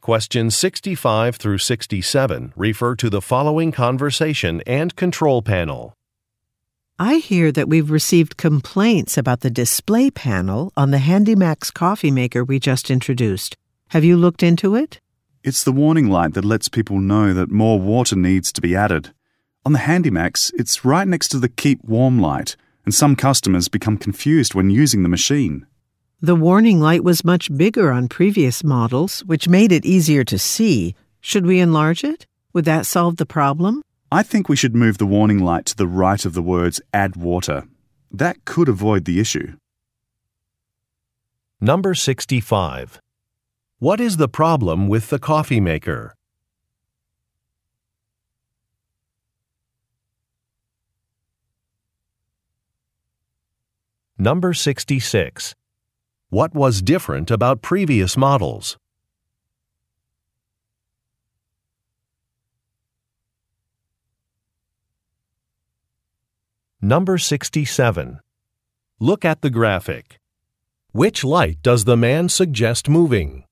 Questions 65 through 67 refer to the following conversation and control panel. I hear that we've received complaints about the display panel on the HandyMax coffee maker we just introduced. Have you looked into it? It's the warning light that lets people know that more water needs to be added. On the HandyMax, it's right next to the Keep Warm light, and some customers become confused when using the machine. The warning light was much bigger on previous models, which made it easier to see. Should we enlarge it? Would that solve the problem? I think we should move the warning light to the right of the words "add water." That could avoid the issue. Number 65. What is the problem with the coffee maker? Number 66. What was different about previous models? Number 67. Look at the graphic. Which light does the man suggest moving?